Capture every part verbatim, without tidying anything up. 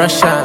Masha.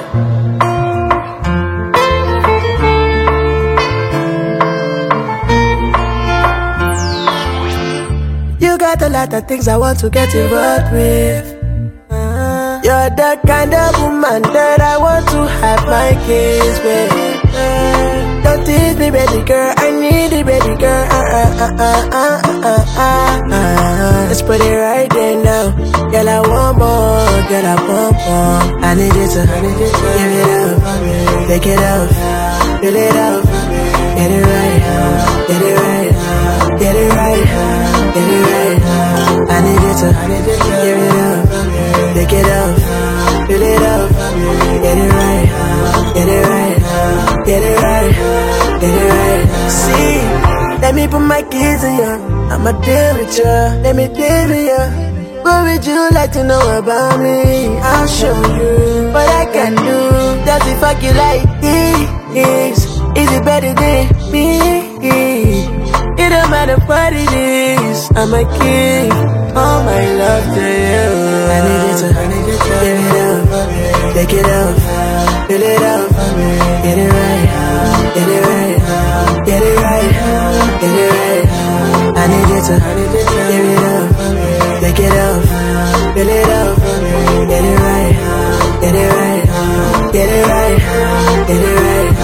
You got a lot of things I want to get involved with. Uh, You're the kind of woman that I want to have my kids with. Uh, Don't tease me, baby girl, I need it, baby girl. Uh, uh, uh, uh, uh, uh, uh, uh. Let's put it right there now. Girl, I want more, girl, I want more. I need it to, give it up, take it up, fill it up, get it right, get it right, get it right, get it right. I need it to, give it up, take it up, fill it up, get it right, get it right, get it right, get it right. See, let me put my keys in ya, I'ma deal with ya, let me deal with ya. What would you like to know about me? I'll show you what I can do. Does it fuck you like this? Is it better than me? It don't matter what it is, I'ma give all my love to you. I need it to, give it up, take it up, fill it up, get it right, get it right, get it right, get it right. I need it to, give it up, take it up, fill it up, get it right, get it right, get it right, get it right.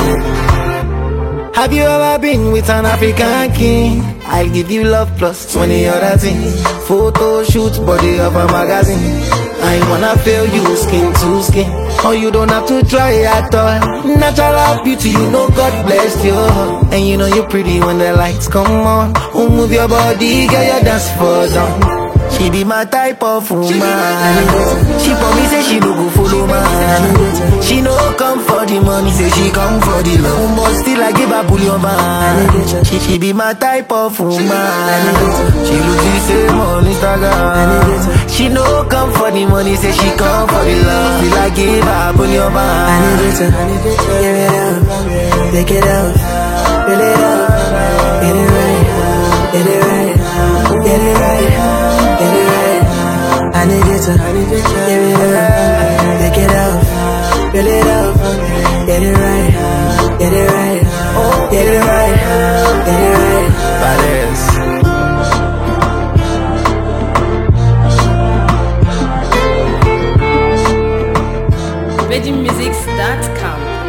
Have you ever been with an African king? I'll give you love plus twenty other things. Photo shoots, body of a magazine. I wanna feel you skin to skin. Oh, you don't have to try at all. Natural beauty, you know God bless you. And you know you're pretty when the lights come on. Oh, move your body, get your dance for down. She be my type of woman. She for me say she no go follow man. She no come for the money, say she come for the love. But still I give her bullion man. She, she be my type of woman. She look the same on Instagram. She no come for the money, say she come for the love. Still I give her bullion man. I need it to, give it up, take it up, fill it up, get it right, get it right, get it right, get it right. I need it to, give it up, take it up, fill it up, get it right, get it right, get it right, get it right. Badass. Virgin Musics dot com